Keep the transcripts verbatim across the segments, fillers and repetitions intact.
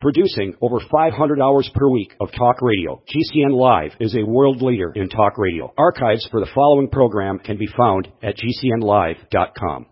Producing over five hundred hours per week of talk radio, G C N Live is a world leader in talk radio. Archives for the following program can be found at G C N live dot com.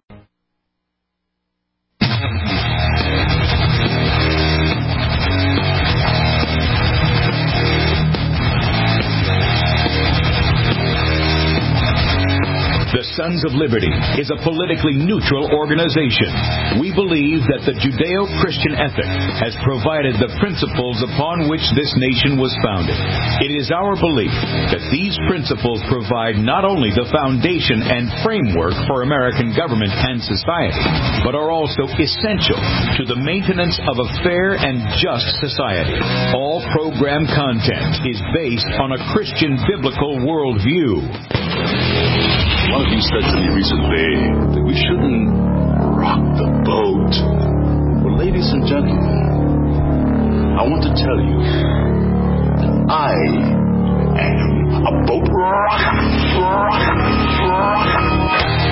The Sons of Liberty is a politically neutral organization. We believe that the Judeo-Christian ethic has provided the principles upon which this nation was founded. It is our belief that these principles provide not only the foundation and framework for American government and society, but are also essential to the maintenance of a fair and just society. All program content is based on a Christian biblical worldview. One of you said to me recently that we shouldn't rock the boat. Well, ladies and gentlemen, I want to tell you that I am a boat rocker. Rocker. Rocker.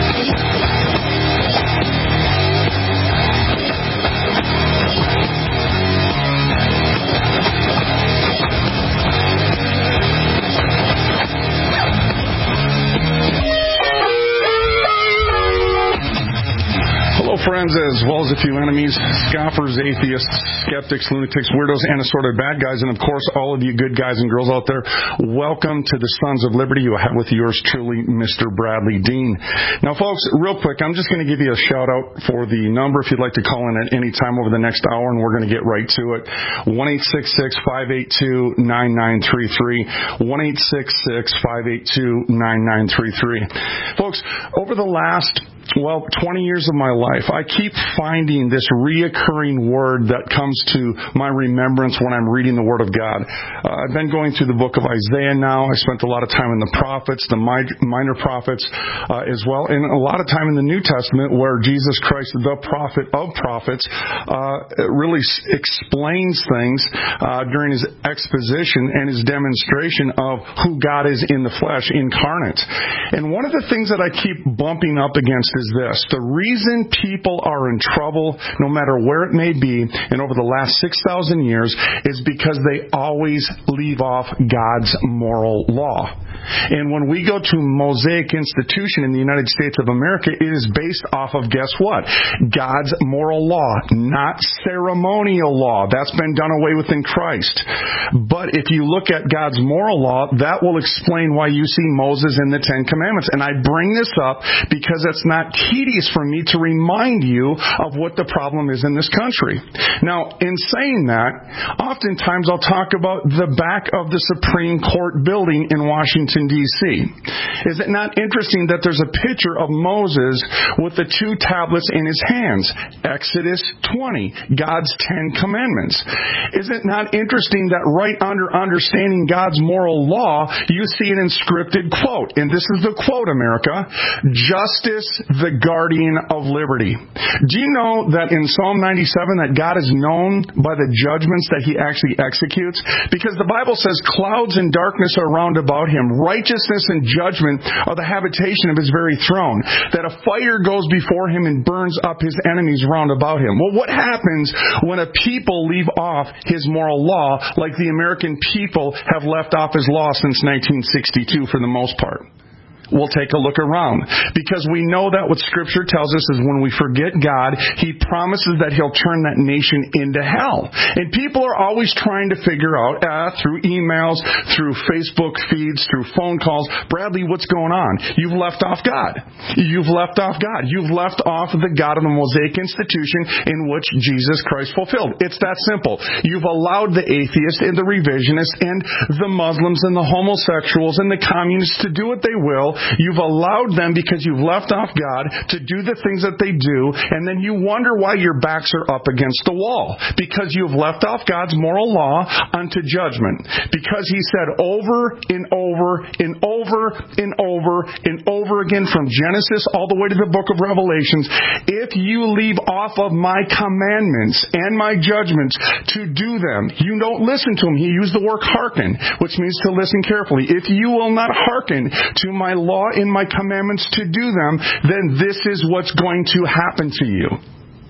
Hello, friends, as well as a few enemies, scoffers, atheists, skeptics, lunatics, weirdos, and assorted bad guys, and of course, all of you good guys and girls out there. Welcome to the Sons of Liberty. You have with yours truly, Mister Bradley Dean. Now, folks, real quick, I'm just going to give you a shout out for the number if you'd like to call in at any time over the next hour, and we're going to get right to it. one eight six six, five eight two, nine nine three three. one eight six six, five eight two, nine nine three three. Folks, over the last Well, twenty years of my life, I keep finding this reoccurring word that comes to my remembrance when I'm reading the Word of God. Uh, I've been going through the book of Isaiah now. I spent a lot of time in the prophets, the minor prophets uh, as well, and a lot of time in the New Testament where Jesus Christ, the prophet of prophets, uh, really explains things uh, during his exposition and his demonstration of who God is in the flesh, incarnate. And one of the things that I keep bumping up against is this. The reason people are in trouble, no matter where it may be, and over the last six thousand years, is because they always leave off God's moral law. And when we go to Mosaic institution in the United States of America, it is based off of, guess what? God's moral law, not ceremonial law. That's been done away with in Christ. But if you look at God's moral law, that will explain why you see Moses in the Ten Commandments. And I bring this up because it's not tedious for me to remind you of what the problem is in this country. Now, in saying that, oftentimes I'll talk about the back of the Supreme Court building in Washington, D C Is it not interesting that there's a picture of Moses with the two tablets in his hands? Exodus twenty, God's Ten Commandments. Is it not interesting that right under understanding God's moral law, you see an inscripted quote, and this is the quote, America, "Justice, the guardian of liberty." Do you know that in Psalm ninety-seven that God is known by the judgments that he actually executes? Because the Bible says clouds and darkness are round about him. Righteousness and judgment are the habitation of his very throne. That a fire goes before him and burns up his enemies round about him. Well, what happens when a people leave off his moral law like the American people have left off his law since nineteen sixty-two for the most part? We'll take a look around. Because we know that what Scripture tells us is when we forget God, He promises that He'll turn that nation into hell. And people are always trying to figure out, uh, through emails, through Facebook feeds, through phone calls, Bradley, what's going on? You've left off God. You've left off God. You've left off the God of the Mosaic institution in which Jesus Christ fulfilled. It's that simple. You've allowed the atheists and the revisionists and the Muslims and the homosexuals and the communists to do what they will. You've allowed them because you've left off God to do the things that they do, and then you wonder why your backs are up against the wall. Because you've left off God's moral law unto judgment. Because He said over and over and over and over and over again from Genesis all the way to the book of Revelations, if you leave off of my commandments and my judgments to do them, you don't listen to Him. He used the word hearken, which means to listen carefully. If you will not hearken to my law in my commandments to do them, then this is what's going to happen to you.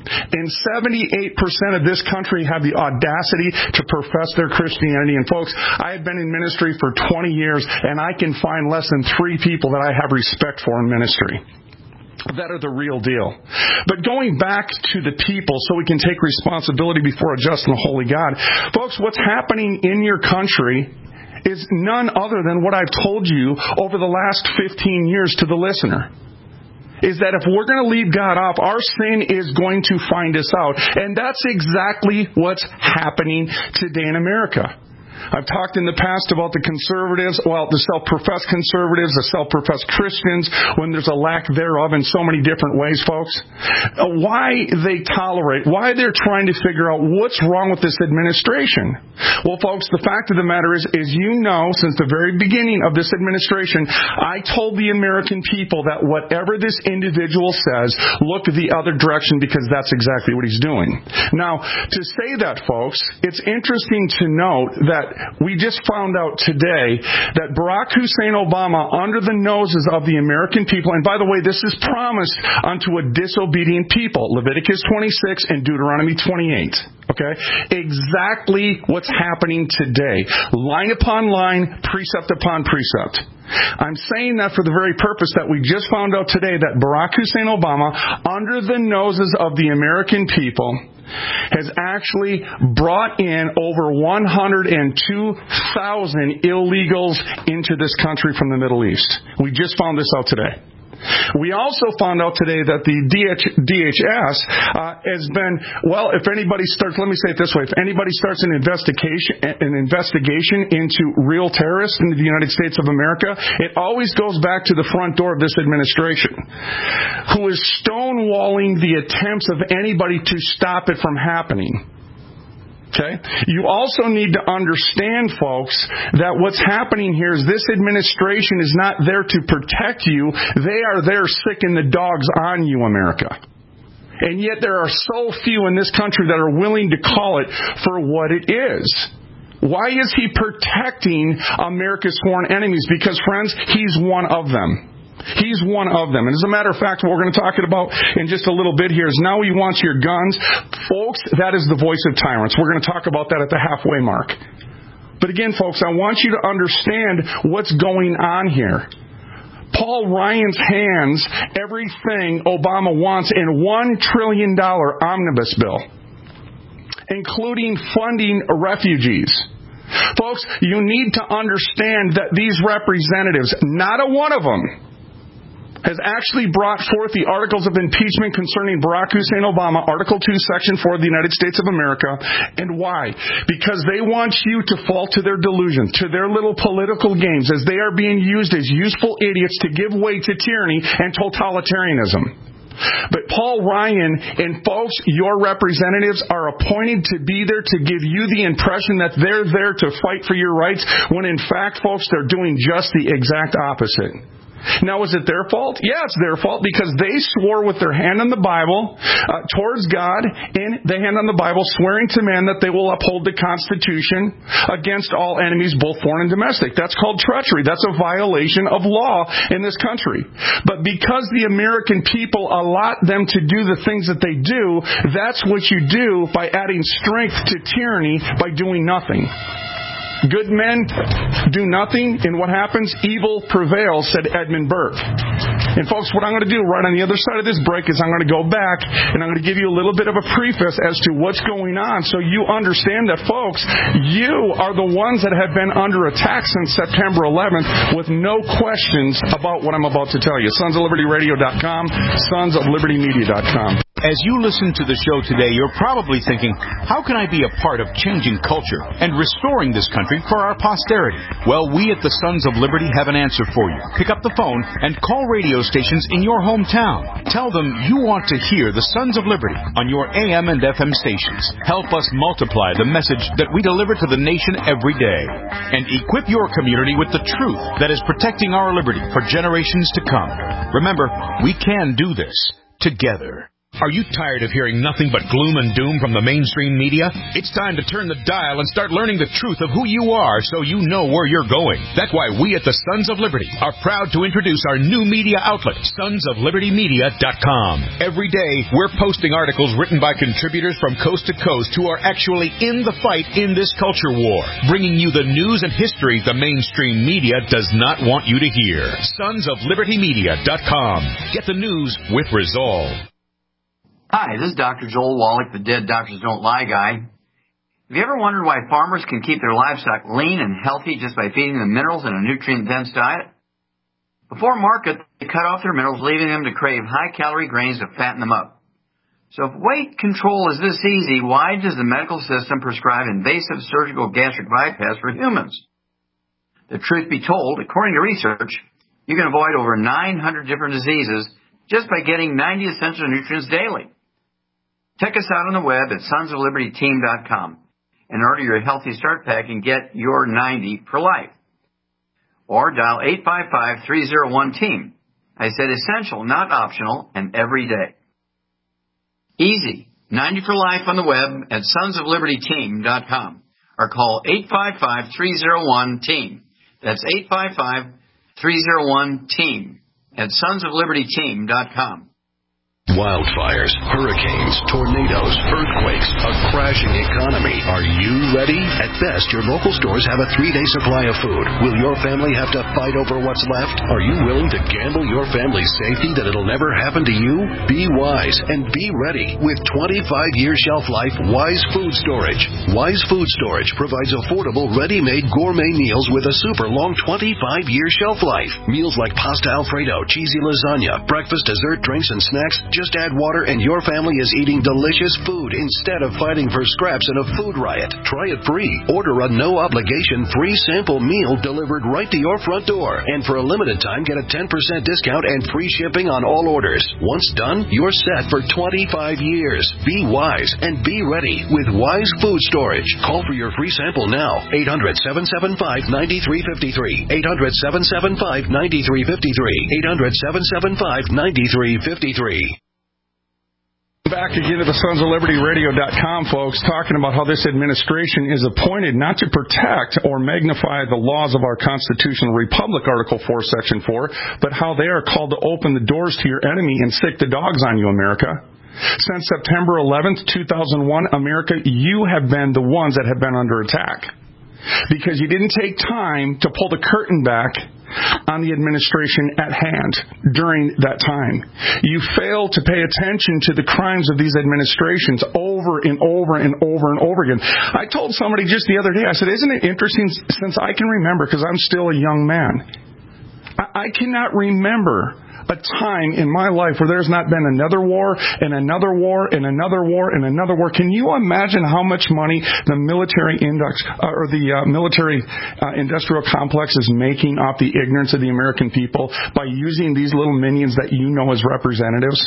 And seventy-eight percent of this country have the audacity to profess their Christianity. And folks, I have been in ministry for twenty years, and I can find less than three people that I have respect for in ministry that are the real deal. But going back to the people so we can take responsibility before a just and holy God, folks, what's happening in your country is none other than what I've told you over the last fifteen years to the listener. Is that if we're going to leave God off, our sin is going to find us out. And that's exactly what's happening today in America. I've talked in the past about the conservatives, well, the self-professed conservatives, the self-professed Christians, when there's a lack thereof in so many different ways, folks. Why they tolerate, why they're trying to figure out what's wrong with this administration. Well, folks, the fact of the matter is, is you know, since the very beginning of this administration, I told the American people that whatever this individual says, look the other direction because that's exactly what he's doing. Now, to say that, folks, it's interesting to note that we just found out today that Barack Hussein Obama, under the noses of the American people, and by the way, this is promised unto a disobedient people, Leviticus twenty-six and Deuteronomy twenty-eight. Okay? Exactly what's happening today. Line upon line, precept upon precept. I'm saying that for the very purpose that we just found out today that Barack Hussein Obama, under the noses of the American people, has actually brought in over one hundred two thousand illegals into this country from the Middle East. We just found this out today. We also found out today that the D H S uh, has been, well, if anybody starts, let me say it this way, if anybody starts an investigation, an investigation into real terrorists in the United States of America, it always goes back to the front door of this administration, who is stonewalling the attempts of anybody to stop it from happening. Okay? You also need to understand, folks, that what's happening here is this administration is not there to protect you. They are there sicking the dogs on you, America. And yet there are so few in this country that are willing to call it for what it is. Why is he protecting America's sworn enemies? Because, friends, he's one of them. He's one of them. And as a matter of fact, what we're going to talk about in just a little bit here is now he wants your guns. Folks, that is the voice of tyrants. We're going to talk about that at the halfway mark. But again, folks, I want you to understand what's going on here. Paul Ryan's hands everything Obama wants in one trillion dollars omnibus bill, including funding refugees. Folks, you need to understand that these representatives, not a one of them, has actually brought forth the articles of impeachment concerning Barack Hussein Obama, Article two, Section four of the United States of America. And why? Because they want you to fall to their delusion, to their little political games, as they are being used as useful idiots to give way to tyranny and totalitarianism. But Paul Ryan and folks, your representatives are appointed to be there to give you the impression that they're there to fight for your rights, when in fact, folks, they're doing just the exact opposite. Now, is it their fault? Yeah, it's their fault because they swore with their hand on the Bible uh, towards God, and the hand on the Bible, swearing to man that they will uphold the Constitution against all enemies, both foreign and domestic. That's called treachery. That's a violation of law in this country. But because the American people allot them to do the things that they do, that's what you do by adding strength to tyranny by doing nothing. Good men do nothing, and what happens? Evil prevails, said Edmund Burke. And folks, what I'm going to do right on the other side of this break is I'm going to go back and I'm going to give you a little bit of a preface as to what's going on so you understand that, folks, you are the ones that have been under attack since September eleventh with no questions about what I'm about to tell you. sons of liberty radio dot com, sons of liberty media dot com. As you listen to the show today, you're probably thinking, how can I be a part of changing culture and restoring this country for our posterity? Well, we at the Sons of Liberty have an answer for you. Pick up the phone and call radio stations in your hometown. Tell them you want to hear the Sons of Liberty on your A M and F M stations. Help us multiply the message that we deliver to the nation every day. And equip your community with the truth that is protecting our liberty for generations to come. Remember, we can do this together. Are you tired of hearing nothing but gloom and doom from the mainstream media? It's time to turn the dial and start learning the truth of who you are so you know where you're going. That's why we at the Sons of Liberty are proud to introduce our new media outlet, sons of liberty media dot com. Every day, we're posting articles written by contributors from coast to coast who are actually in the fight in this culture war, bringing you the news and history the mainstream media does not want you to hear. sons of liberty media dot com. Get the news with resolve. Hi, this is Doctor Joel Wallach, the Dead Doctors Don't Lie guy. Have you ever wondered why farmers can keep their livestock lean and healthy just by feeding them minerals in a nutrient-dense diet? Before market, they cut off their minerals, leaving them to crave high-calorie grains to fatten them up. So if weight control is this easy, why does the medical system prescribe invasive surgical gastric bypass for humans? The truth be told, according to research, you can avoid over nine hundred different diseases just by getting ninety essential nutrients daily. Check us out on the web at sons of liberty team dot com and order your Healthy Start Pack and get your ninety for life. Or dial eight five five, three oh one, team. I said essential, not optional, and every day. Easy. ninety for life on the web at sons of liberty team dot com or call eight five five, three oh one, team. That's eight five five, three oh one, team at sons of liberty team dot com. Wildfires, hurricanes, tornadoes, earthquakes, a crashing economy. Are you ready? At best, your local stores have a three-day supply of food. Will your family have to fight over what's left? Are you willing to gamble your family's safety that it'll never happen to you? Be wise and be ready with twenty-five year shelf life Wise Food Storage. Wise Food Storage provides affordable, ready-made gourmet meals with a super long twenty-five year shelf life. Meals like pasta Alfredo, cheesy lasagna, breakfast, dessert, drinks, and snacks. Just add water and your family is eating delicious food instead of fighting for scraps in a food riot. Try it free. Order a no-obligation free sample meal delivered right to your front door. And for a limited time, get a ten percent discount and free shipping on all orders. Once done, you're set for twenty-five years. Be wise and be ready with Wise Food Storage. Call for your free sample now. eight hundred, seven seven five, nine three five three. eight hundred, seven seven five, nine three five three. eight hundred, seven seven five, nine three five three. Back again to the sons of liberty radio dot com, folks, talking about how this administration is appointed not to protect or magnify the laws of our constitutional republic, Article four, Section four, but how they are called to open the doors to your enemy and sick the dogs on you, America. Since September eleventh, two thousand one, America, you have been the ones that have been under attack because you didn't take time to pull the curtain back on the administration at hand during that time. You failed to pay attention to the crimes of these administrations over and over and over and over again. I told somebody just the other day, I said, isn't it interesting, since I can remember, because I'm still a young man, I, I cannot remember a time in my life where there's not been another war and another war and another war and another war. Can you imagine how much money the military index uh, or the uh, military uh, industrial complex is making off the ignorance of the American people by using these little minions that you know as representatives?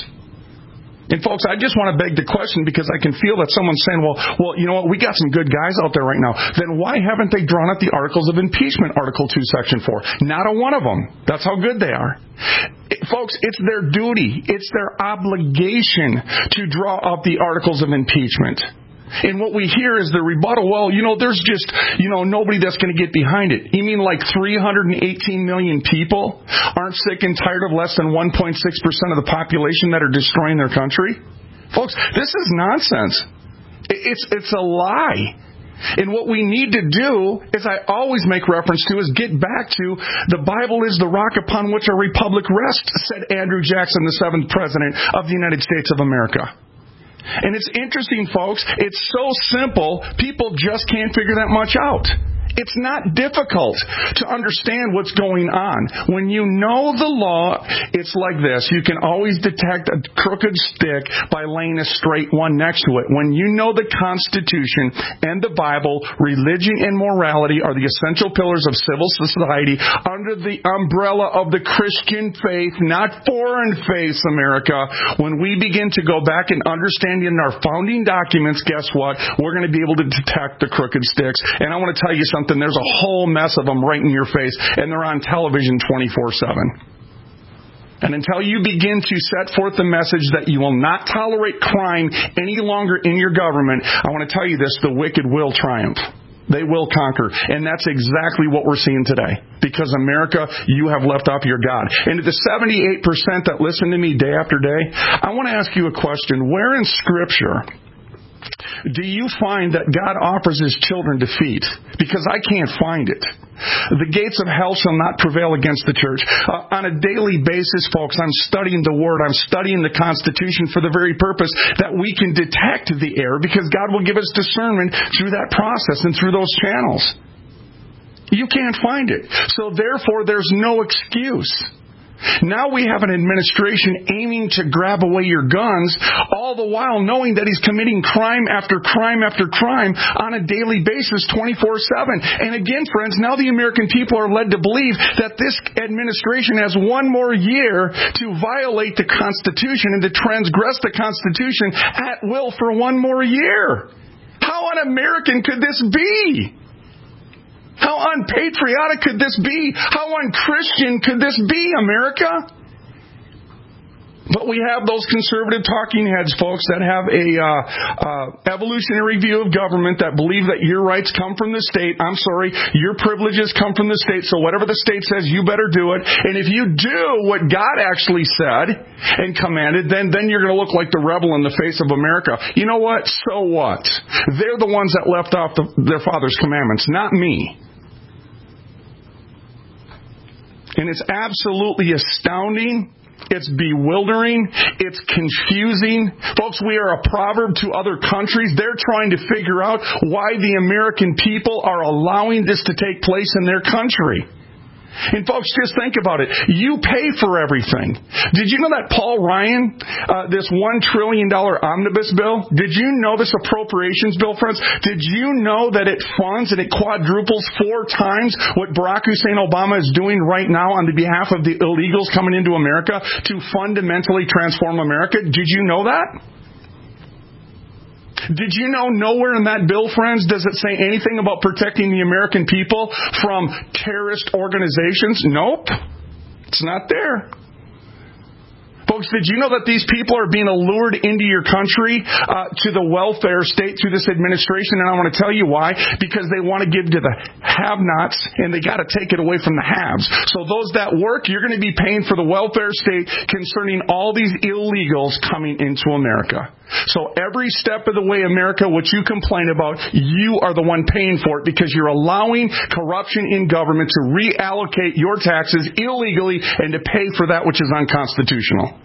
And folks, I just want to beg the question, because I can feel that someone's saying, well, well, you know what, we got some good guys out there right now. Then why haven't they drawn up the articles of impeachment, Article two, Section four? Not a one of them. That's how good they are. It, folks, it's their duty. It's their obligation to draw up the articles of impeachment. And what we hear is the rebuttal, well, you know, there's just, you know, nobody that's going to get behind it. You mean like three hundred eighteen million people aren't sick and tired of less than one point six percent of the population that are destroying their country? Folks, this is nonsense. It's, it's a lie. And what we need to do, as I always make reference to, is get back to the Bible is the rock upon which our republic rests, said Andrew Jackson, the seventh president of the United States of America. And it's interesting, folks, it's so simple, people just can't figure that much out. It's not difficult to understand what's going on. When you know the law, it's like this. You can always detect a crooked stick by laying a straight one next to it. When you know the Constitution and the Bible, religion and morality are the essential pillars of civil society under the umbrella of the Christian faith, not foreign faiths, America. When we begin to go back and understand in our founding documents, guess what? We're going to be able to detect the crooked sticks. And I want to tell you something. There's a whole mess of them right in your face, and they're on television twenty-four seven. And until you begin to set forth the message that you will not tolerate crime any longer in your government, I want to tell you this, the wicked will triumph. They will conquer. And that's exactly what we're seeing today. Because America, you have left off your God. And to the seventy-eight percent that listen to me day after day, I want to ask you a question. Where in Scripture do you find that God offers His children defeat? Because I can't find it. The gates of hell shall not prevail against the church. Uh, on a daily basis, folks, I'm studying the Word. I'm studying the Constitution for the very purpose that we can detect the error, because God will give us discernment through that process and through those channels. You can't find it. So therefore, there's no excuse. Now we have an administration aiming to grab away your guns, all the while knowing that he's committing crime after crime after crime on a daily basis, twenty-four seven. And again, friends, now the American people are led to believe that this administration has one more year to violate the Constitution and to transgress the Constitution at will for one more year. How un-American could this be? How unpatriotic could this be? How unchristian could this be, America? But we have those conservative talking heads, folks, that have a uh, uh, evolutionary view of government, that believe that your rights come from the state. I'm sorry, your privileges come from the state, so whatever the state says, you better do it. And if you do what God actually said and commanded, then, then you're going to look like the rebel in the face of America. You know what? So what? They're the ones that left off the, their father's commandments, not me. And it's absolutely astounding. It's bewildering. It's confusing. Folks, we are a proverb to other countries. They're trying to figure out why the American people are allowing this to take place in their country. And folks, just think about it. You pay for everything. Did you know that Paul Ryan, uh, this one trillion dollars omnibus bill, did you know this appropriations bill, friends? Did you know that it funds and it quadruples four times what Barack Hussein Obama is doing right now on the behalf of the illegals coming into America to fundamentally transform America? Did you know that? Did you know nowhere in that bill, friends, does it say anything about protecting the American people from terrorist organizations? Nope. It's not there. Folks, did you know that these people are being allured into your country uh, to the welfare state through this administration? And I want to tell you why. Because they want to give to the have-nots, and they got to take it away from the haves. So those that work, you're going to be paying for the welfare state concerning all these illegals coming into America. So every step of the way, America, what you complain about, you are the one paying for it, because you're allowing corruption in government to reallocate your taxes illegally and to pay for that which is unconstitutional.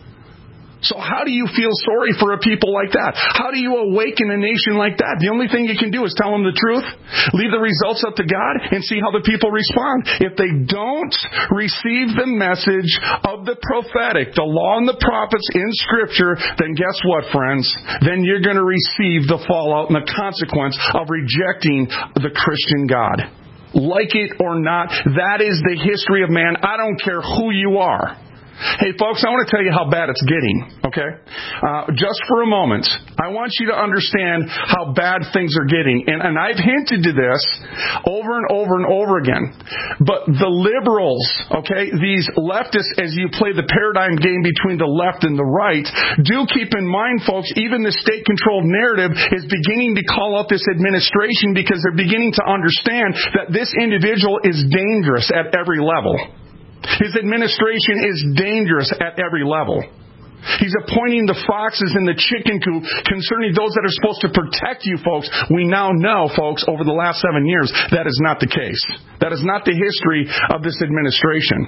So how do you feel sorry for a people like that? How do you awaken a nation like that? The only thing you can do is tell them the truth, leave the results up to God, and see how the people respond. If they don't receive the message of the prophetic, the law and the prophets in Scripture, then guess what, friends? Then you're going to receive the fallout and the consequence of rejecting the Christian God. Like it or not, that is the history of man. I don't care who you are. Hey, folks, I want to tell you how bad it's getting, okay? Uh, just for a moment, I want you to understand how bad things are getting. And, and I've hinted to this over and over and over again. But the liberals, okay, these leftists, as you play the paradigm game between the left and the right, do keep in mind, folks, even the state-controlled narrative is beginning to call out this administration, because they're beginning to understand that this individual is dangerous at every level. His administration is dangerous at every level. He's appointing the foxes in the chicken coop concerning those that are supposed to protect you, folks. We now know, folks, over the last seven years, that is not the case. That is not the history of this administration.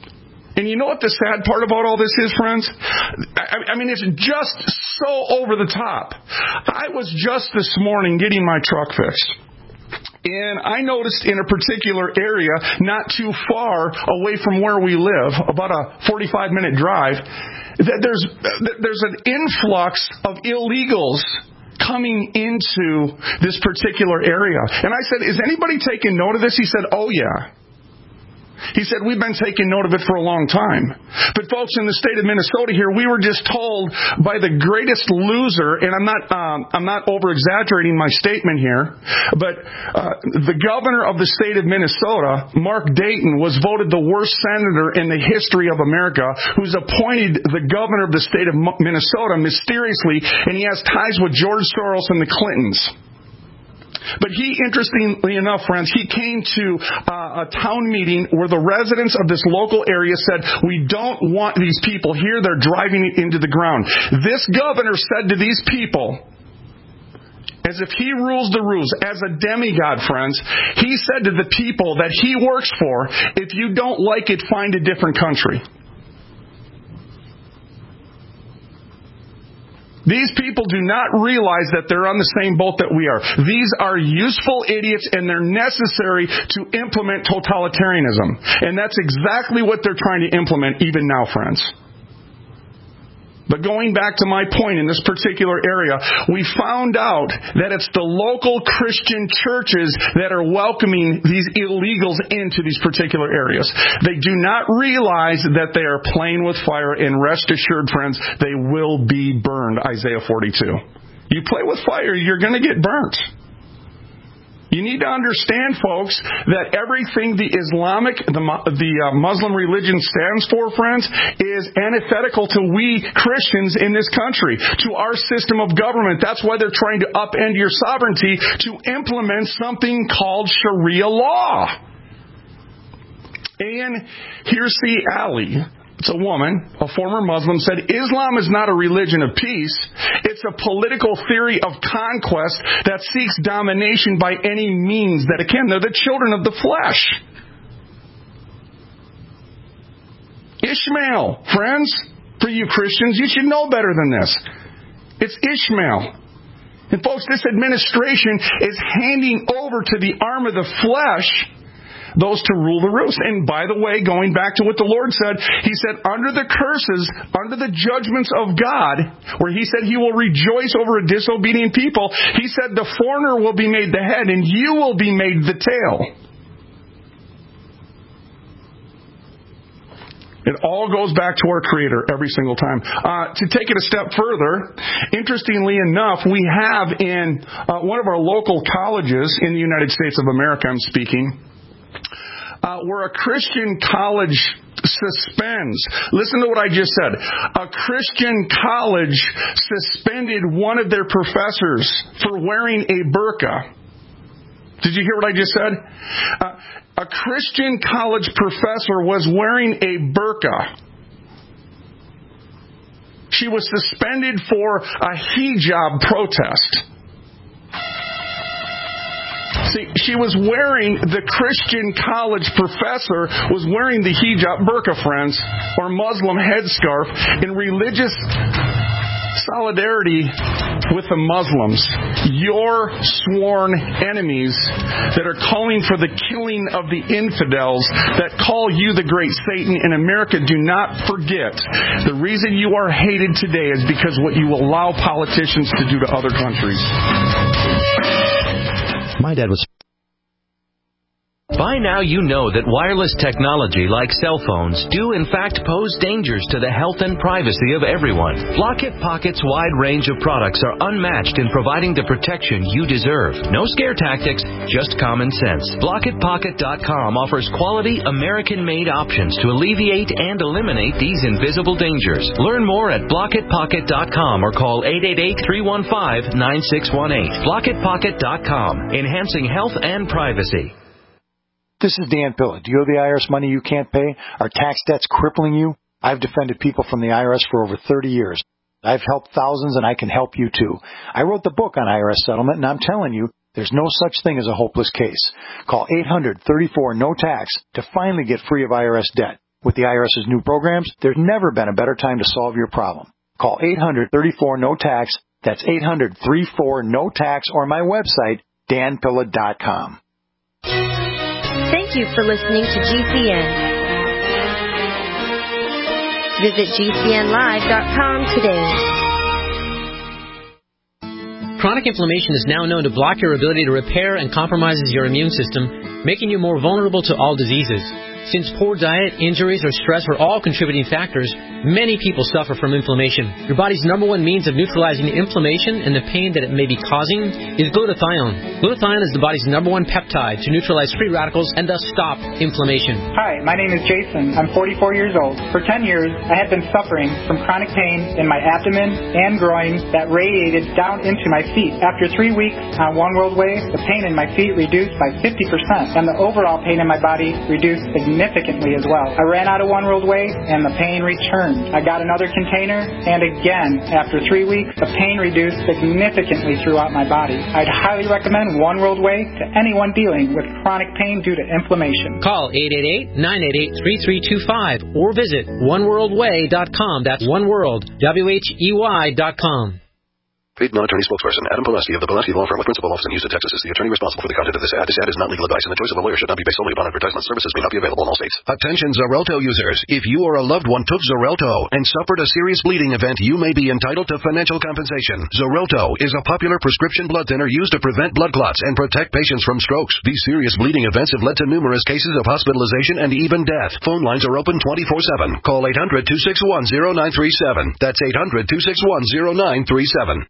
And you know what the sad part about all this is, friends? I, I mean, it's just so over the top. I was just this morning getting my truck fixed. And I noticed in a particular area, not too far away from where we live, about a forty-five minute drive, that there's there's an influx of illegals coming into this particular area. And I said, is anybody taking note of this? He said, oh yeah. He said, we've been taking note of it for a long time. But folks, in the state of Minnesota here, we were just told by the greatest loser, and I'm not um, I'm not over-exaggerating my statement here, but uh, the governor of the state of Minnesota, Mark Dayton, was voted the worst senator in the history of America, who's appointed the governor of the state of Minnesota mysteriously, and he has ties with George Soros and the Clintons. But he, interestingly enough, friends, he came to uh, a town meeting where the residents of this local area said, we don't want these people here. They're driving it into the ground. This governor said to these people, as if he rules the rules, as a demigod, friends, he said to the people that he works for, if you don't like it, find a different country. These people do not realize that they're on the same boat that we are. These are useful idiots, and they're necessary to implement totalitarianism. And that's exactly what they're trying to implement even now, friends. But going back to my point in this particular area, we found out that it's the local Christian churches that are welcoming these illegals into these particular areas. They do not realize that they are playing with fire, and rest assured, friends, they will be burned, Isaiah forty-two. You play with fire, you're going to get burnt. You need to understand, folks, that everything the Islamic, the, the uh, Muslim religion stands for, friends, is antithetical to we Christians in this country, to our system of government. That's why they're trying to upend your sovereignty to implement something called Sharia law. And Hirsi Ali, it's a woman, a former Muslim, said, Islam is not a religion of peace. It's a political theory of conquest that seeks domination by any means that it can. They're the children of the flesh. Ishmael, friends, for you Christians, you should know better than this. It's Ishmael. And folks, this administration is handing over to the arm of the flesh those to rule the roost. And by the way, going back to what the Lord said, He said, under the curses, under the judgments of God, where He said He will rejoice over a disobedient people, He said the foreigner will be made the head and you will be made the tail. It all goes back to our Creator every single time. Uh, to take it a step further, interestingly enough, we have in uh, one of our local colleges in the United States of America, I'm speaking, Uh, where a Christian college suspends. Listen to what I just said. A Christian college suspended one of their professors for wearing a burqa. Did you hear what I just said? Uh, a Christian college professor was wearing a burqa. She was suspended for a hijab protest. See, she was wearing, the Christian college professor was wearing the hijab burqa, friends, or Muslim headscarf, in religious solidarity with the Muslims, your sworn enemies that are calling for the killing of the infidels that call you the great Satan. In America, do not forget, the reason you are hated today is because what you allow politicians to do to other countries. My dad was... By now you know that wireless technology like cell phones do in fact pose dangers to the health and privacy of everyone. Blockit Pocket's wide range of products are unmatched in providing the protection you deserve. No scare tactics, just common sense. Blockit Pocket dot com offers quality American-made options to alleviate and eliminate these invisible dangers. Learn more at Blockit Pocket dot com or call eight eight eight, three one five, nine six one eight. Blockit Pocket dot com, enhancing health and privacy. This is Dan Pilla. Do you owe the I R S money you can't pay? Are tax debts crippling you? I've defended people from the I R S for over thirty years. I've helped thousands, and I can help you too. I wrote the book on I R S settlement, and I'm telling you, there's no such thing as a hopeless case. Call eight hundred, thirty-four, no tax to finally get free of I R S debt. With the IRS's new programs, there's never been a better time to solve your problem. Call eight hundred, thirty-four, no tax. That's eight hundred, thirty-four, no tax, or my website, dan pilla dot com. Thank you for listening to G C N. Visit G C N live dot com today. Chronic inflammation is now known to block your ability to repair and compromises your immune system, making you more vulnerable to all diseases. Since poor diet, injuries, or stress are all contributing factors, many people suffer from inflammation. Your body's number one means of neutralizing the inflammation and the pain that it may be causing is glutathione. Glutathione is the body's number one peptide to neutralize free radicals and thus stop inflammation. Hi, my name is Jason. I'm forty-four years old. For ten years, I have been suffering from chronic pain in my abdomen and groin that radiated down into my feet. After three weeks on One World Way, the pain in my feet reduced by fifty percent, and the overall pain in my body reduced significantly. significantly as well. I ran out of One World Way and the pain returned. I got another container and again, after three weeks, the pain reduced significantly throughout my body. I'd highly recommend One World Way to anyone dealing with chronic pain due to inflammation. Call eight eight eight, nine eight eight, three three two five or visit one world way dot com. That's one world, W H E Y dot com. Paid non-attorney spokesperson Adam Pulaski of the Pulaski Law Firm with principal office in Houston, Texas is the attorney responsible for the content of this ad. This ad is not legal advice, and the choice of a lawyer should not be based solely upon advertisement. Services may not be available in all states. Attention Xarelto users. If you or a loved one took Xarelto and suffered a serious bleeding event, you may be entitled to financial compensation. Xarelto is a popular prescription blood thinner used to prevent blood clots and protect patients from strokes. These serious bleeding events have led to numerous cases of hospitalization and even death. Phone lines are open twenty-four seven. Call eight hundred, two six one, zero nine three seven. That's eight hundred, two six one, zero nine three seven.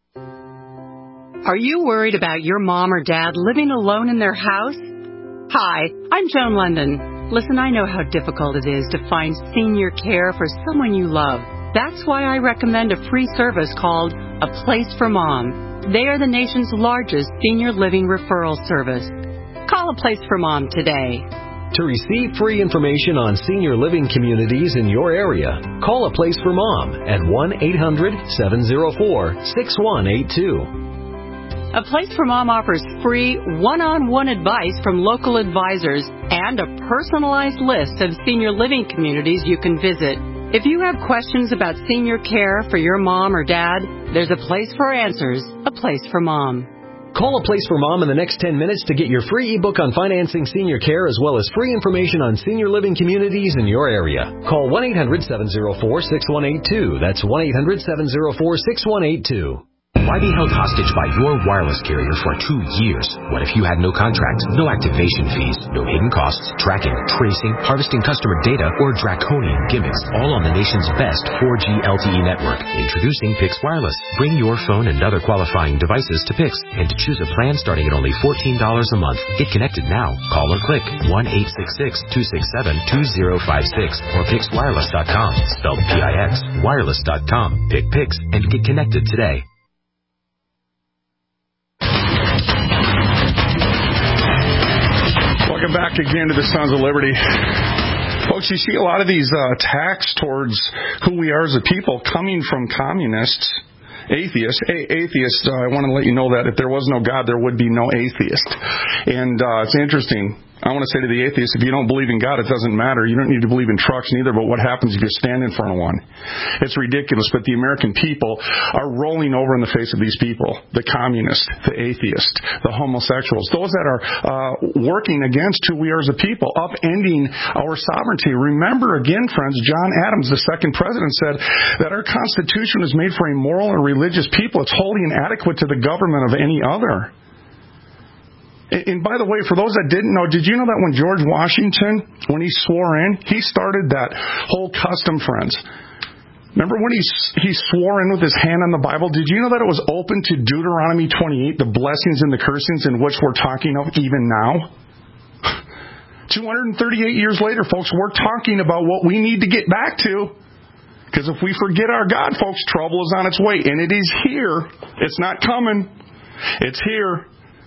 Are you worried about your mom or dad living alone in their house? Hi, I'm Joan London. Listen, I know how difficult it is to find senior care for someone you love. That's why I recommend a free service called A Place for Mom. They are the nation's largest senior living referral service. Call A Place for Mom today. To receive free information on senior living communities in your area, call A Place for Mom at one eight hundred, seven oh four, six one eight two. A Place for Mom offers free one-on-one advice from local advisors and a personalized list of senior living communities you can visit. If you have questions about senior care for your mom or dad, there's a place for answers, A Place for Mom. Call A Place for Mom in the next ten minutes to get your free ebook on financing senior care as well as free information on senior living communities in your area. Call one eight hundred, seven oh four, six one eight two. That's one eight hundred, seven oh four, six one eight two. Why be held hostage by your wireless carrier for two years? What if you had no contract, no activation fees, no hidden costs, tracking, tracing, harvesting customer data, or draconian gimmicks, all on the nation's best four G L T E network? Introducing Pix Wireless. Bring your phone and other qualifying devices to Pix and to choose a plan starting at only fourteen dollars a month. Get connected now. Call or click one eight six six, two six seven, two zero five six or pix wireless dot com. Spelled P I X, wireless dot com. Pick Pix and get connected today. Welcome back again to the Sons of Liberty. Folks, you see a lot of these uh, attacks towards who we are as a people coming from communists, atheists. A- atheists, uh, I want to let you know that if there was no God, there would be no atheist. And uh, it's interesting. I want to say to the atheists, if you don't believe in God, it doesn't matter. You don't need to believe in trucks neither, but what happens if you stand in front of one? It's ridiculous, but the American people are rolling over in the face of these people, the communists, the atheists, the homosexuals, those that are uh, working against who we are as a people, upending our sovereignty. Remember again, friends, John Adams, the second president, said that our Constitution is made for a moral and religious people. It's wholly inadequate to the government of any other. And by the way, for those that didn't know, did you know that when George Washington, when he swore in, he started that whole custom, friends? Remember when he he swore in with his hand on the Bible? Did you know that it was open to Deuteronomy twenty-eight, the blessings and the cursings in which we're talking of even now? two hundred thirty-eight years later, folks, we're talking about what we need to get back to. Because if we forget our God, folks, trouble is on its way. And it is here. It's not coming. It's here.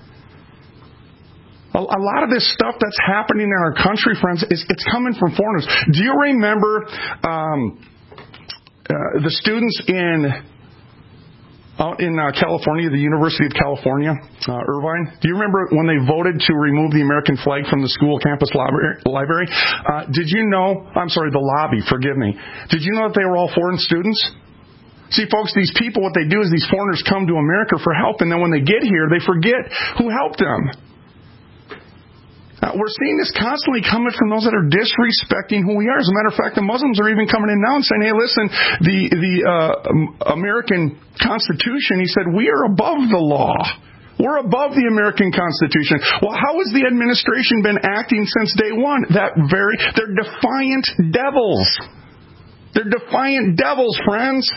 A lot of this stuff that's happening in our country, friends, is it's coming from foreigners. Do you remember um, uh, the students in out in uh, California, the University of California, uh, Irvine? Do you remember when they voted to remove the American flag from the school campus library? Uh, did you know? I'm sorry, the lobby. Forgive me. Did you know that they were all foreign students? See, folks, these people, what they do is these foreigners come to America for help, and then when they get here, they forget who helped them. Uh, we're seeing this constantly coming from those that are disrespecting who we are. As a matter of fact, the Muslims are even coming in now and saying, hey, listen, the, the uh, American Constitution, he said, we are above the law. We're above the American Constitution. Well, how has the administration been acting since day one? That very, they're defiant devils. They're defiant devils, friends.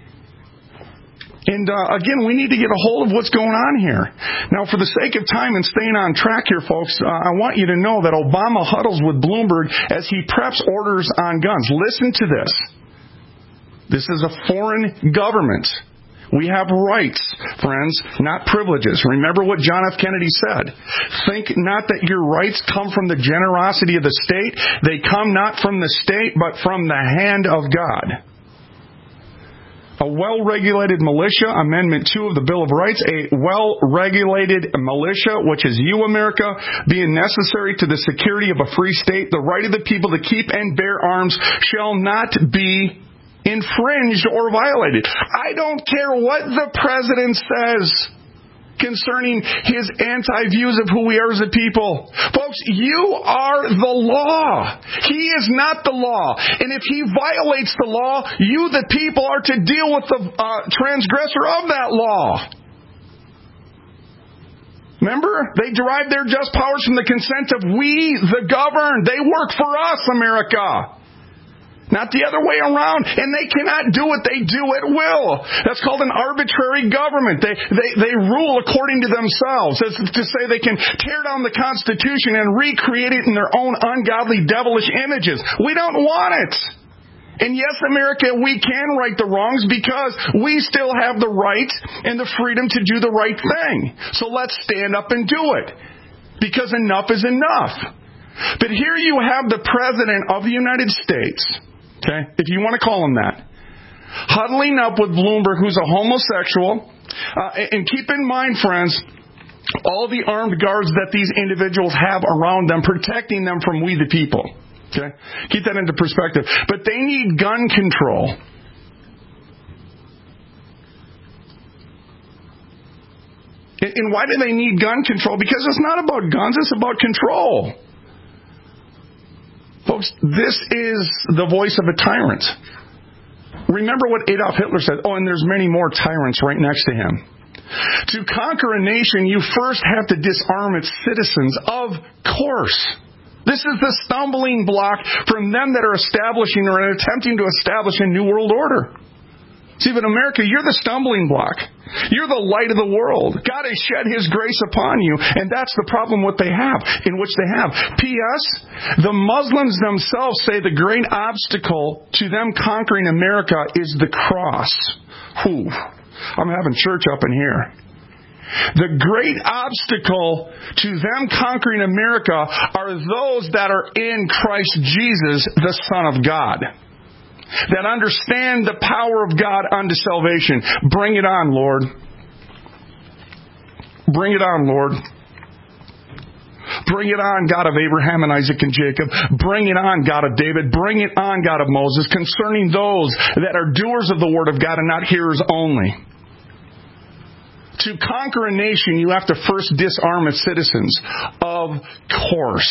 And uh, again, we need to get a hold of what's going on here. Now, for the sake of time and staying on track here, folks, uh, I want you to know that Obama huddles with Bloomberg as he preps orders on guns. Listen to this. This is a foreign government. We have rights, friends, not privileges. Remember what John F. Kennedy said. Think not that your rights come from the generosity of the state. They come not from the state, but from the hand of God. A well-regulated militia, Amendment two of the Bill of Rights, a well-regulated militia, which is you, America, being necessary to the security of a free state, the right of the people to keep and bear arms shall not be infringed or violated. I don't care what the president says concerning his anti-views of who we are as a people. Folks, you are the law. He is not the law. And if he violates the law, you, the people, are to deal with the uh, transgressor of that law. Remember, they derive their just powers from the consent of we, the governed. They work for us, America. Not the other way around. And they cannot do what they do at will. That's called an arbitrary government. They, they, they rule according to themselves. That's to say they can tear down the Constitution and recreate it in their own ungodly, devilish images. We don't want it. And yes, America, we can right the wrongs because we still have the right and the freedom to do the right thing. So let's stand up and do it. Because enough is enough. But here you have the President of the United States, okay, if you want to call him that, huddling up with Bloomberg, who's a homosexual. Uh, and keep in mind, friends, all the armed guards that these individuals have around them, protecting them from we the people. Okay, keep that into perspective. But they need gun control. And why do they need gun control? Because it's not about guns, it's about control. Folks, this is the voice of a tyrant. Remember what Adolf Hitler said. Oh, and there's many more tyrants right next to him. To conquer a nation, you first have to disarm its citizens. Of course. This is the stumbling block from them that are establishing or attempting to establish a new world order. See, but America, you're the stumbling block. You're the light of the world. God has shed His grace upon you, and that's the problem what they have, in which they have. P S. The Muslims themselves say the great obstacle to them conquering America is the cross. Whew. I'm having church up in here. The great obstacle to them conquering America are those that are in Christ Jesus, the Son of God, that understand the power of God unto salvation. Bring it on, Lord. Bring it on, Lord. Bring it on, God of Abraham and Isaac and Jacob. Bring it on, God of David. Bring it on, God of Moses, concerning those that are doers of the word of God and not hearers only. To conquer a nation, you have to first disarm its citizens. Of course.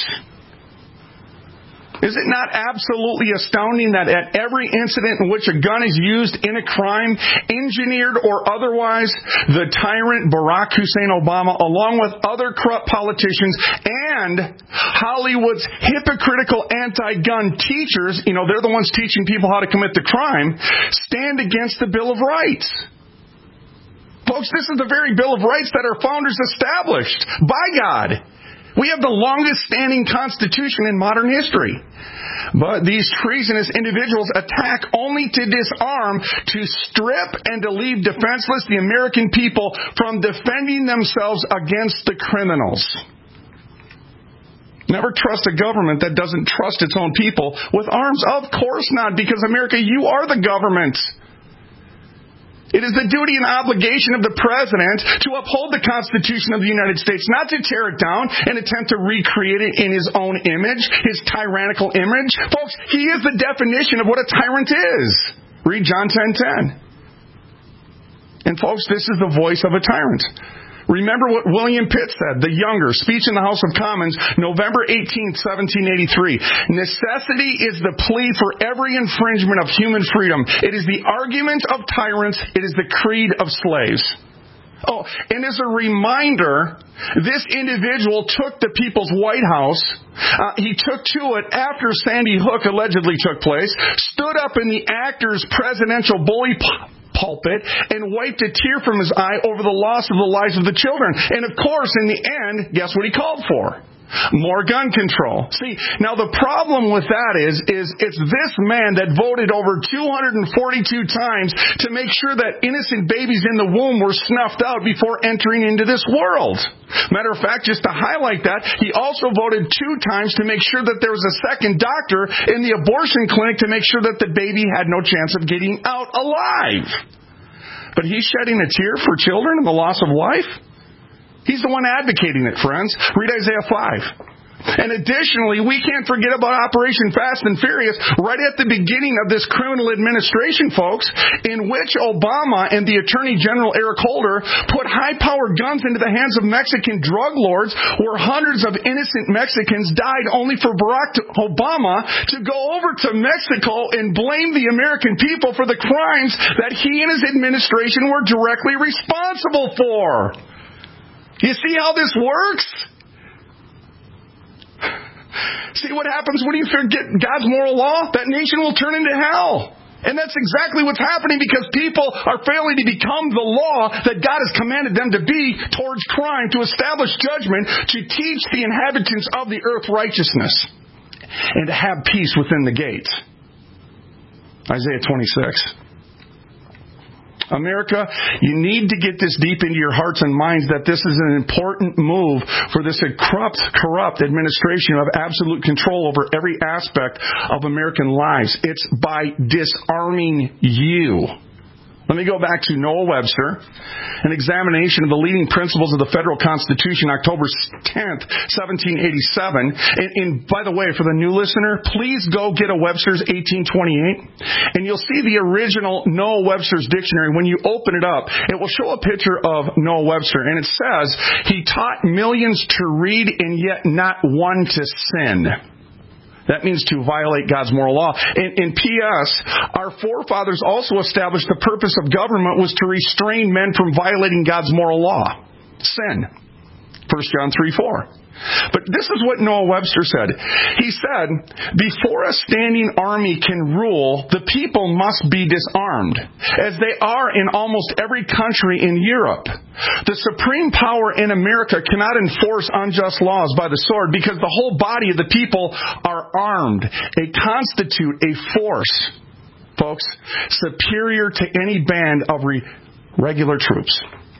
Is it not absolutely astounding that at every incident in which a gun is used in a crime, engineered or otherwise, the tyrant Barack Hussein Obama, along with other corrupt politicians and Hollywood's hypocritical anti-gun teachers, you know, they're the ones teaching people how to commit the crime, stand against the Bill of Rights? Folks, this is the very Bill of Rights that our founders established by God. We have the longest standing constitution in modern history. But these treasonous individuals attack only to disarm, to strip and to leave defenseless the American people from defending themselves against the criminals. Never trust a government that doesn't trust its own people with arms. Of course not, because America, you are the government. It is the duty and obligation of the President to uphold the Constitution of the United States, not to tear it down and attempt to recreate it in his own image, his tyrannical image. Folks, he is the definition of what a tyrant is. Read John ten ten. And folks, this is the voice of a tyrant. Remember what William Pitt said, the younger, speech in the House of Commons, November eighteenth, seventeen eighty-three. Necessity is the plea for every infringement of human freedom. It is the argument of tyrants. It is the creed of slaves. Oh, and as a reminder, this individual took the People's White House. Uh, he took to it after Sandy Hook allegedly took place, stood up in the actor's presidential bully p- pulpit and wiped a tear from his eye over the loss of the lives of the children. And of course, in the end, guess what he called for? More gun control. See, now the problem with that is, is it's this man that voted over two hundred forty-two times to make sure that innocent babies in the womb were snuffed out before entering into this world. Matter of fact, just to highlight that, he also voted two times to make sure that there was a second doctor in the abortion clinic to make sure that the baby had no chance of getting out alive. But he's shedding a tear for children and the loss of life? He's the one advocating it, friends. Read Isaiah five. And additionally, we can't forget about Operation Fast and Furious right at the beginning of this criminal administration, folks, in which Obama and the Attorney General Eric Holder put high-powered guns into the hands of Mexican drug lords, where hundreds of innocent Mexicans died only for Barack Obama to go over to Mexico and blame the American people for the crimes that he and his administration were directly responsible for. You see how this works? See what happens when you forget God's moral law? That nation will turn into hell. And that's exactly what's happening because people are failing to become the law that God has commanded them to be towards crime, to establish judgment, to teach the inhabitants of the earth righteousness, and to have peace within the gates. Isaiah twenty-six. America, you need to get this deep into your hearts and minds that this is an important move for this corrupt, corrupt administration of absolute control over every aspect of American lives. It's by disarming you. Let me go back to Noah Webster, an examination of the leading principles of the federal Constitution, October tenth, seventeen eighty-seven. And, and by the way, for the new listener, please go get a Webster's eighteen twenty-eight, and you'll see the original Noah Webster's dictionary. When you open it up, it will show a picture of Noah Webster, and it says, he taught millions to read and yet not one to sin. That means to violate God's moral law. In, in P S, our forefathers also established the purpose of government was to restrain men from violating God's moral law. Sin. First John three four. But this is what Noah Webster said. He said, before a standing army can rule, the people must be disarmed, as they are in almost every country in Europe. The supreme power in America cannot enforce unjust laws by the sword because the whole body of the people are armed. They constitute a force, folks, superior to any band of re- regular troops.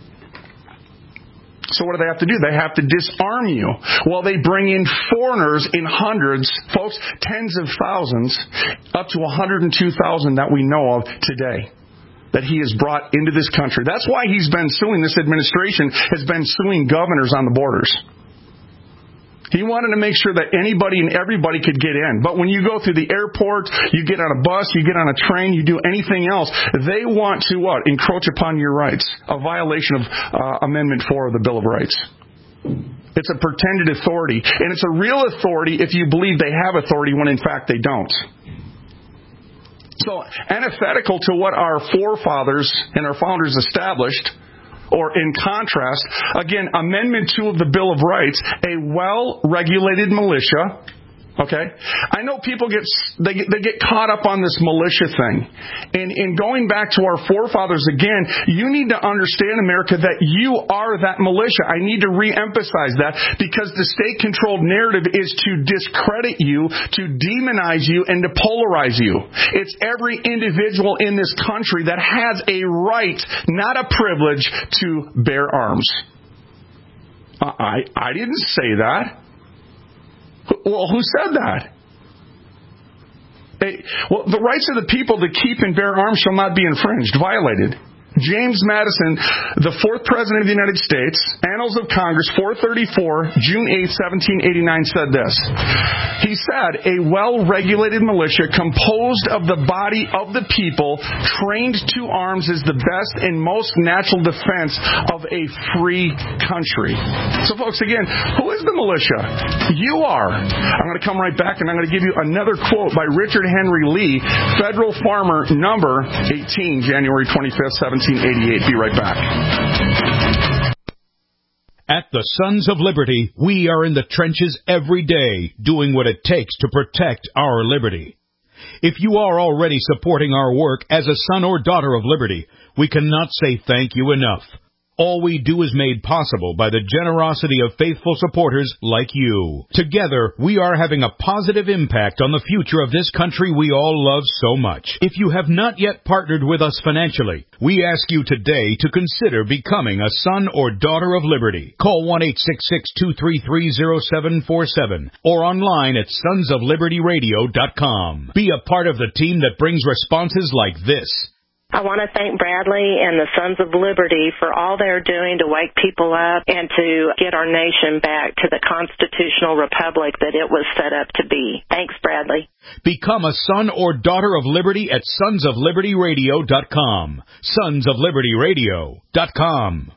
So what do they have to do? They have to disarm you while they bring in foreigners in hundreds, folks, tens of thousands, up to one hundred two thousand that we know of today, that he has brought into this country. That's why he's been suing, this administration has been suing governors on the borders. He wanted to make sure that anybody and everybody could get in. But when you go through the airport, you get on a bus, you get on a train, you do anything else, they want to what? Encroach upon your rights. A violation of uh, Amendment four of the Bill of Rights. It's a pretended authority. And it's a real authority if you believe they have authority when in fact they don't. So, antithetical to what our forefathers and our founders established, or in contrast, again, Amendment two of the Bill of Rights, a well-regulated militia. Okay? I know people get they get, they get caught up on this militia thing. And in going back to our forefathers again, you need to understand, America, that you are that militia. I need to re-emphasize that because the state-controlled narrative is to discredit you, to demonize you, and to polarize you. It's every individual in this country that has a right, not a privilege, to bear arms. Uh, I, I didn't say that. Well, who said that? Hey, well, the rights of the people to keep and bear arms shall not be infringed, violated. James Madison, the fourth President of the United States, Annals of Congress, four thirty-four, June eighth, seventeen eighty-nine, said this. He said, a well-regulated militia composed of the body of the people trained to arms is the best and most natural defense of a free country. So, folks, again, who is the militia? You are. I'm going to come right back, and I'm going to give you another quote by Richard Henry Lee, Federal Farmer number eighteen, January twenty-fifth, seventeen eighty-eight. Be right back. At the Sons of Liberty, we are in the trenches every day, doing what it takes to protect our liberty. If you are already supporting our work as a son or daughter of liberty, we cannot say thank you enough. All we do is made possible by the generosity of faithful supporters like you. Together, we are having a positive impact on the future of this country we all love so much. If you have not yet partnered with us financially, we ask you today to consider becoming a son or daughter of liberty. Call one eight six six, two three three, zero seven four seven or online at sons of liberty radio dot com. Be a part of the team that brings responses like this. I want to thank Bradley and the Sons of Liberty for all they're doing to wake people up and to get our nation back to the constitutional republic that it was set up to be. Thanks, Bradley. Become a son or daughter of liberty at sons of liberty radio dot com. sons of liberty radio dot com.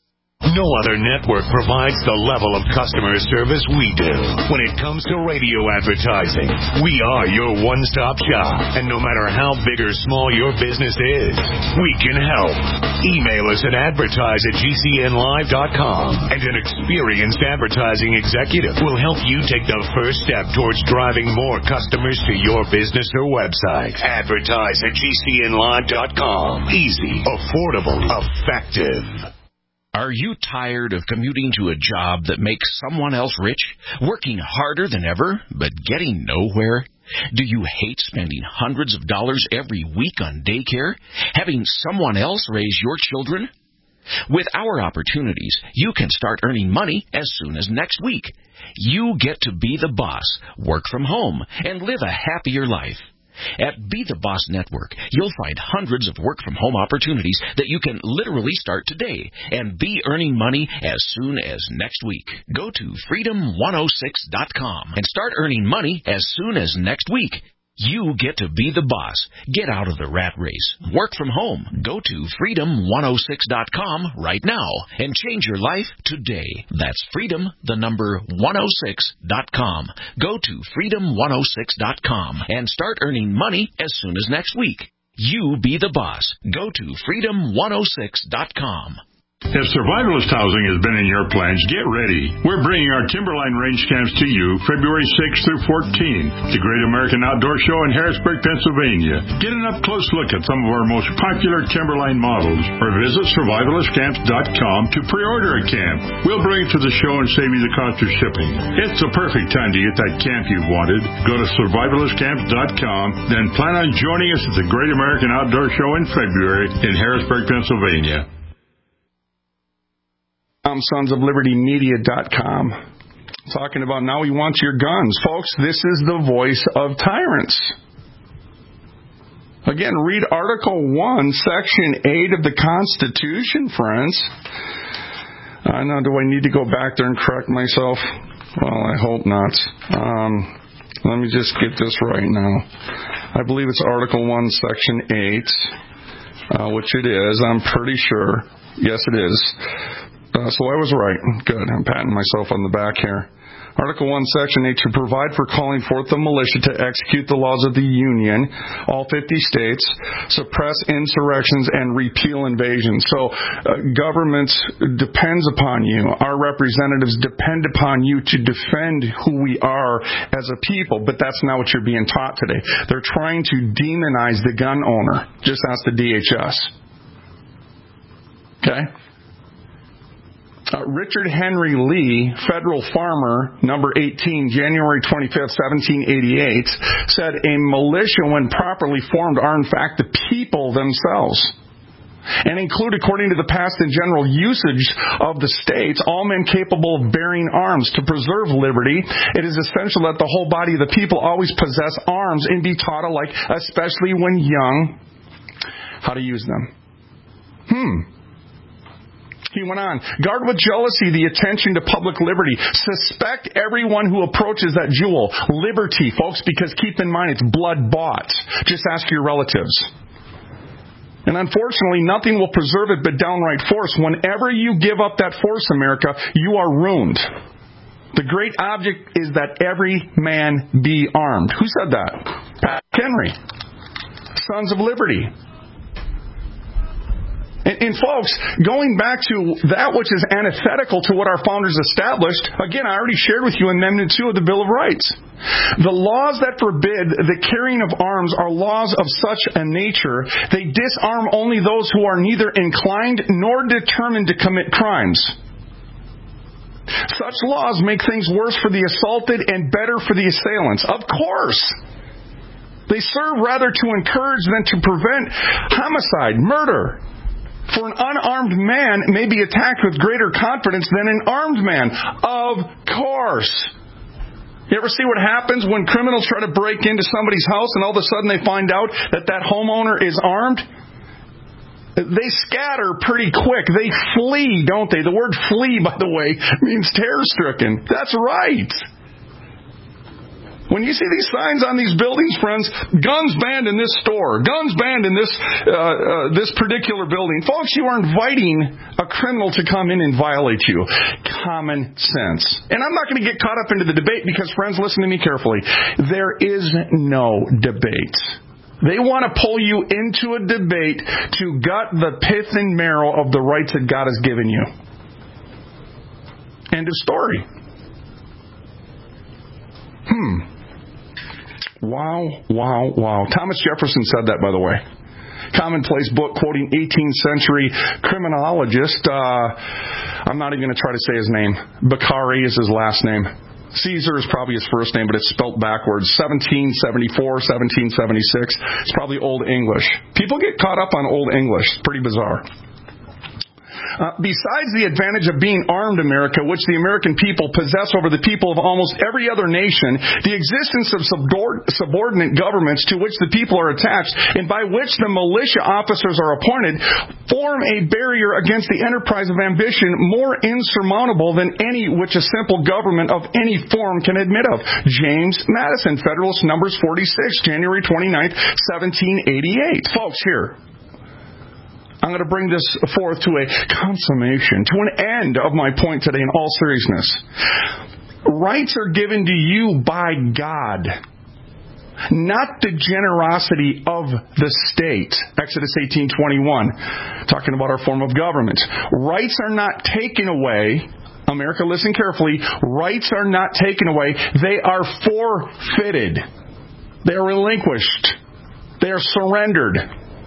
No other network provides the level of customer service we do. When it comes to radio advertising, we are your one-stop shop. And no matter how big or small your business is, we can help. Email us at advertise at G C N live dot com, and an experienced advertising executive will help you take the first step towards driving more customers to your business or website. Advertise at G C N live dot com. Easy, affordable, effective. Are you tired of commuting to a job that makes someone else rich, working harder than ever, but getting nowhere? Do you hate spending hundreds of dollars every week on daycare, having someone else raise your children? With our opportunities, you can start earning money as soon as next week. You get to be the boss, work from home, and live a happier life. At Be the Boss Network, you'll find hundreds of work-from-home opportunities that you can literally start today and be earning money as soon as next week. Go to freedom one oh six dot com and start earning money as soon as next week. You get to be the boss. Get out of the rat race. Work from home. Go to freedom one oh six dot com right now and change your life today. That's freedom, the number one oh six dot com. Go to freedom one oh six dot com and start earning money as soon as next week. You be the boss. Go to freedom one oh six dot com. If survivalist housing has been in your plans, get ready. We're bringing our Timberline Range Camps to you February sixth through fourteenth, the Great American Outdoor Show in Harrisburg, Pennsylvania. Get an up-close look at some of our most popular Timberline models, or visit survivalist camps dot com to pre-order a camp. We'll bring it to the show and save you the cost of shipping. It's the perfect time to get that camp you've wanted. Go to survivalist camps dot com, then plan on joining us at the Great American Outdoor Show in February in Harrisburg, Pennsylvania. sons of liberty media dot com. Talking about now he wants your guns. Folks, this is the voice of tyrants. Again, read Article one, Section eight of the Constitution, friends. I know, do I need to go back there and correct myself? Well, I hope not. Um, let me just get this right now. I believe it's Article one, Section eight, uh, which it is, I'm pretty sure. Yes, it is. Uh, so I was right. Good. I'm patting myself on the back here. Article one, Section eight, to provide for calling forth the militia to execute the laws of the Union, all fifty states, suppress insurrections, and repeal invasions. So uh, government depends upon you. Our representatives depend upon you to defend who we are as a people, but that's not what you're being taught today. They're trying to demonize the gun owner. Just ask the D H S. Okay? Uh, Richard Henry Lee, Federal Farmer, number eighteen, January twenty-fifth, seventeen eighty-eight, said a militia, when properly formed, are in fact the people themselves, and include, according to the past and general usage of the states, all men capable of bearing arms. To preserve liberty, it is essential that the whole body of the people always possess arms and be taught alike, especially when young, how to use them. Hmm. He went on, guard with jealousy the attention to public liberty. Suspect everyone who approaches that jewel. Liberty, folks, because keep in mind, it's blood bought. Just ask your relatives. And unfortunately, nothing will preserve it but downright force. Whenever you give up that force, America, you are ruined. The great object is that every man be armed. Who said that? Pat Henry. Sons of Liberty. And, and folks, going back to that which is antithetical to what our founders established, again, I already shared with you Amendment two of the Bill of Rights. The laws that forbid the carrying of arms are laws of such a nature, they disarm only those who are neither inclined nor determined to commit crimes. Such laws make things worse for the assaulted and better for the assailants. Of course. They serve rather to encourage than to prevent homicide, murder. For an unarmed man may be attacked with greater confidence than an armed man. Of course. You ever see what happens when criminals try to break into somebody's house and all of a sudden they find out that that homeowner is armed? They scatter pretty quick. They flee, don't they? The word flee, by the way, means terror-stricken. That's right. When you see these signs on these buildings, friends, guns banned in this store, guns banned in this uh, uh, this particular building, folks, you are inviting a criminal to come in and violate you. Common sense. And I'm not going to get caught up into the debate because, friends, listen to me carefully. There is no debate. They want to pull you into a debate to gut the pith and marrow of the rights that God has given you. End of story. Hmm. Wow, wow, wow. Thomas Jefferson said that, by the way. Commonplace book quoting eighteenth century criminologist. Uh, I'm not even going to try to say his name. Beccari is his last name. Caesar is probably his first name, but it's spelt backwards. seventeen seventy-four, seventeen seventy-six. It's probably Old English. People get caught up on Old English. It's pretty bizarre. Uh, besides the advantage of being armed, America, which the American people possess over the people of almost every other nation, the existence of subordinate governments to which the people are attached and by which the militia officers are appointed form a barrier against the enterprise of ambition more insurmountable than any which a simple government of any form can admit of. James Madison, Federalist Numbers forty-six, January twenty-ninth, seventeen eighty-eight. Folks, here. I'm going to bring this forth to a consummation, to an end of my point today in all seriousness. Rights are given to you by God, not the generosity of the state. Exodus eighteen twenty-one, talking about our form of government. Rights are not taken away. America, listen carefully. Rights are not taken away. They are forfeited. They are relinquished. They are surrendered.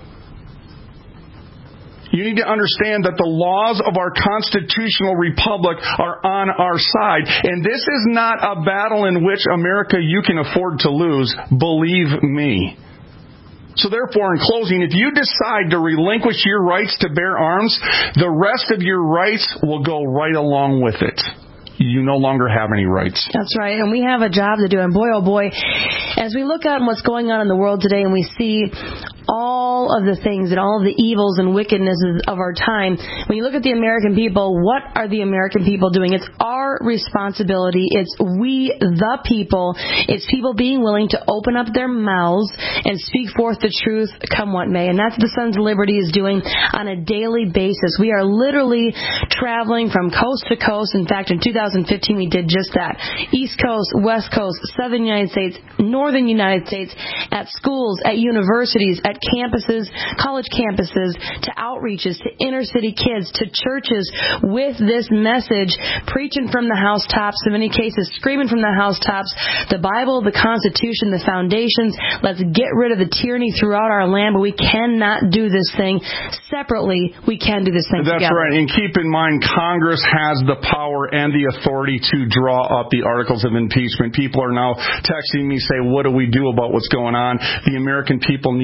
You need to understand that the laws of our constitutional republic are on our side. And this is not a battle in which, America, you can afford to lose. Believe me. So therefore, in closing, if you decide to relinquish your rights to bear arms, the rest of your rights will go right along with it. You no longer have any rights. That's right. And we have a job to do. And boy, oh boy, as we look at what's going on in the world today and we see all of the things and all of the evils and wickednesses of our time, when you look at the American people, what are the American people doing? It's our responsibility. It's we, the people. It's people being willing to open up their mouths and speak forth the truth, come what may. And that's what the Sons of Liberty is doing on a daily basis. We are literally traveling from coast to coast. In fact, in two thousand fifteen, we did just that. East Coast, West Coast, Southern United States, Northern United States, at schools, at universities, at campuses, college campuses, to outreaches, to inner city kids, to churches with this message, preaching from the housetops, in many cases screaming from the housetops, the Bible, the Constitution, the foundations. Let's get rid of the tyranny throughout our land, but we cannot do this thing separately. We can do this thing That's together. right. And keep in mind, Congress has the power and the authority to draw up the articles of impeachment. People are now texting me, say, what do we do about what's going on? The American people need to hold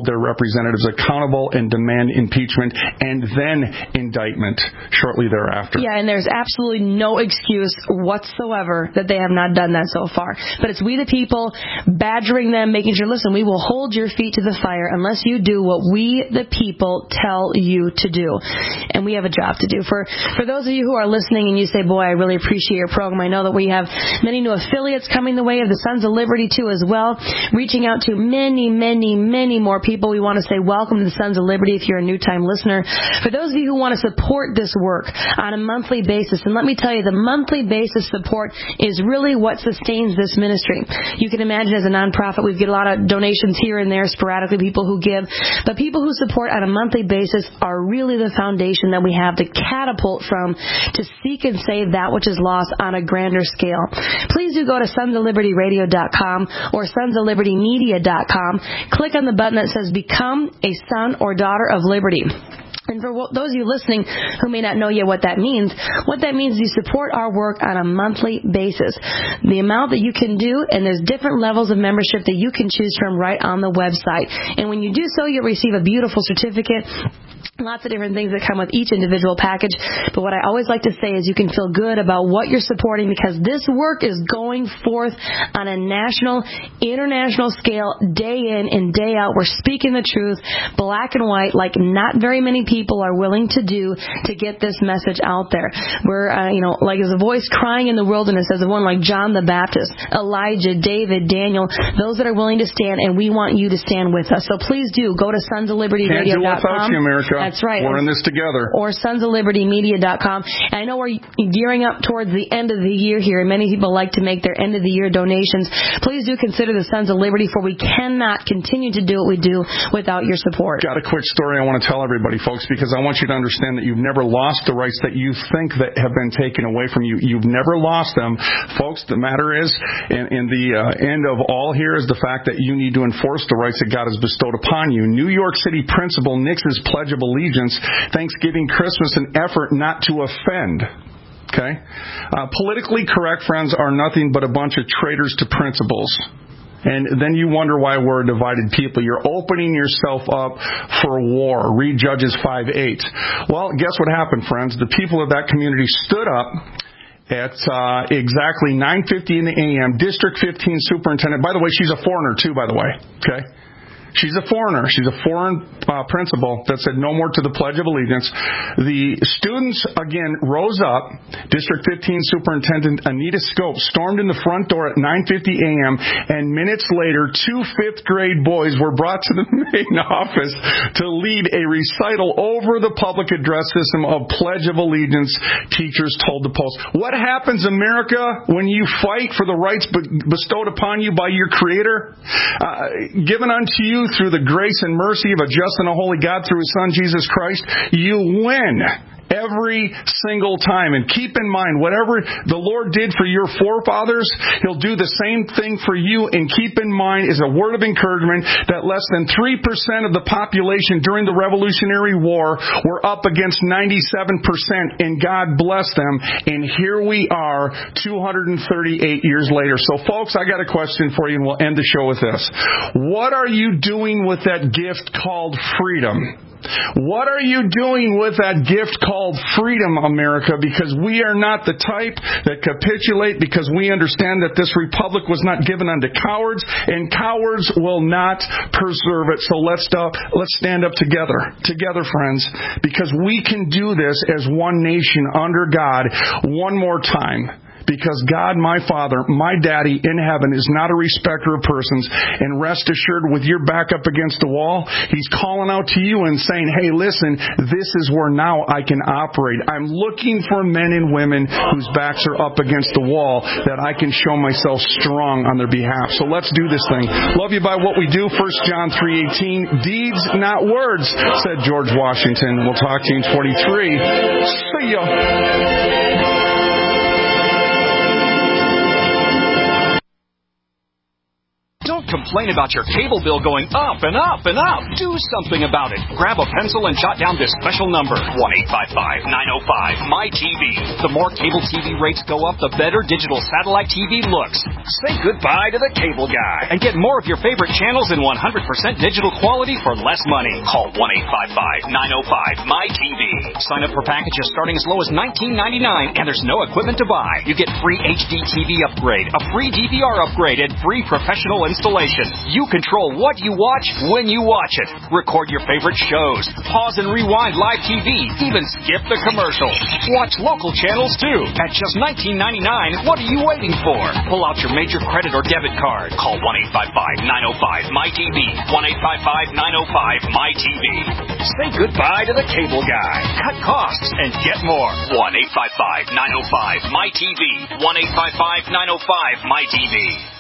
hold their representatives accountable and demand impeachment and then indictment shortly thereafter. Yeah, and there's absolutely no excuse whatsoever that they have not done that so far. But it's we the people badgering them, making sure, listen, we will hold your feet to the fire unless you do what we the people tell you to do. And we have a job to do. For for those of you who are listening and you say, boy, I really appreciate your program. I know that we have many new affiliates coming the way of the Sons of Liberty too as well, reaching out to many, many, many more people. We want to say welcome to the Sons of Liberty if you're a new-time listener. For those of you who want to support this work on a monthly basis, and let me tell you, the monthly basis support is really what sustains this ministry. You can imagine as a nonprofit, we get a lot of donations here and there, sporadically people who give, but people who support on a monthly basis are really the foundation that we have to catapult from to seek and save that which is lost on a grander scale. Please do go to sons of liberty radio dot com or sons of liberty media dot com. Click on the button that says Become a Son or Daughter of Liberty. And for those of you listening who may not know yet what that means, what that means is you support our work on a monthly basis. The amount that you can do, and there's different levels of membership that you can choose from right on the website. And when you do so, you'll receive a beautiful certificate. Lots of different things that come with each individual package. But what I always like to say is you can feel good about what you're supporting because this work is going forth on a national, international scale, day in and day out. We're speaking the truth, black and white, like not very many people are willing to do to get this message out there. We're, uh, you know, like as a voice crying in the wilderness, as a one like John the Baptist, Elijah, David, Daniel, those that are willing to stand, and we want you to stand with us. So please do go to sons of liberty radio dot com. Can't do without you, America. That's right. We're in this together. Or sons of liberty media dot com. And I know we're gearing up towards the end of the year here, and many people like to make their end of the year donations. Please do consider the Sons of Liberty, for we cannot continue to do what we do without your support. Got a quick story I want to tell everybody, folks, because I want you to understand that you've never lost the rights that you think that have been taken away from you. You've never lost them. Folks, the matter is, and, and the uh, end of all here is the fact that you need to enforce the rights that God has bestowed upon you. New York City Principal Nix's Pledge of Allegiance, Thanksgiving, Christmas, an effort not to offend. Okay? Uh, politically correct friends are nothing but a bunch of traitors to principles. And then you wonder why we're a divided people. You're opening yourself up for war. Read Judges five eight. Well, guess what happened, friends? The people of that community stood up at uh, exactly nine fifty in the a m District fifteen superintendent. By the way, she's a foreigner, too, by the way. Okay? She's a foreigner. She's a foreign uh, principal that said no more to the Pledge of Allegiance. The students, again, rose up. District fifteen Superintendent Anita Scope stormed in the front door at nine fifty a m, and minutes later, two fifth-grade boys were brought to the main office to lead a recital over the public address system of Pledge of Allegiance, teachers told the Post. What happens, America, when you fight for the rights bestowed upon you by your Creator? Uh, given unto you through the grace and mercy of a just and a holy God through His Son, Jesus Christ, you win every single time. And keep in mind, whatever the Lord did for your forefathers, He'll do the same thing for you. And keep in mind, is a word of encouragement, that less than three percent of the population during the Revolutionary War were up against ninety-seven percent, and God bless them. And here we are, two hundred thirty-eight years later. So, folks, I got a question for you, and we'll end the show with this. What are you doing with that gift called freedom? What are you doing with that gift called freedom, America? Because we are not the type that capitulate, because we understand that this republic was not given unto cowards, and cowards will not preserve it. So let's uh, let's stand up together, together, friends, because we can do this as one nation under God one more time. Because God, my Father, my Daddy in heaven, is not a respecter of persons. And rest assured, with your back up against the wall, He's calling out to you and saying, hey, listen, this is where now I can operate. I'm looking for men and women whose backs are up against the wall, that I can show myself strong on their behalf. So let's do this thing. Love you by what we do. First John three eighteen, deeds, not words, said George Washington. We'll talk to you in twenty-three. See ya. Don't complain about your cable bill going up and up and up. Do something about it. Grab a pencil and jot down this special number, one eight five five, nine oh five, M Y T V. The more cable T V rates go up, the better digital satellite T V looks. Say goodbye to the cable guy and get more of your favorite channels in one hundred percent digital quality for less money. Call one eight five five, nine oh five, M Y T V. Sign up for packages starting as low as nineteen ninety-nine, and there's no equipment to buy. You get free H D T V upgrade, a free D V R upgrade, and free professional installation. You control what you watch when you watch it. Record your favorite shows, pause and rewind live T V, even skip the commercials. Watch local channels too at just nineteen ninety-nine. What are you waiting for? Pull out your major credit or debit card. Call one eight five five, nine oh five, M Y T V. one eight five five, nine oh five, M Y T V. Say goodbye to the cable guy. Cut costs and get more. one eight five five, nine oh five, M Y T V. one eight five five, nine oh five, M Y T V.